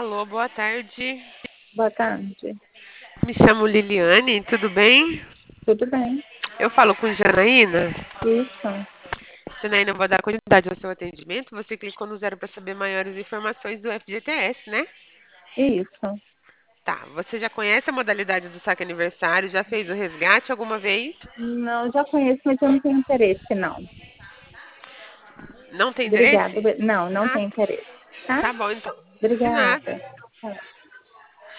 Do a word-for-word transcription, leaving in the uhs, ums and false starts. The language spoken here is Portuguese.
Alô, boa tarde. Boa tarde. Me chamo Liliane, tudo bem? Tudo bem? Eu falo com Janaína. Isso, Janaína, eu vou dar continuidade ao seu atendimento. Você clicou no zero para saber maiores informações do F G T S, né? isso. Tá, você já conhece a modalidade do saque aniversário? Já fez o resgate alguma vez? Não, já conheço, mas eu não tenho interesse, não. Não tem Obrigada. interesse? Não, não Ah, tenho interesse. Tá? tá bom então. De nada. Obrigada. Tchau.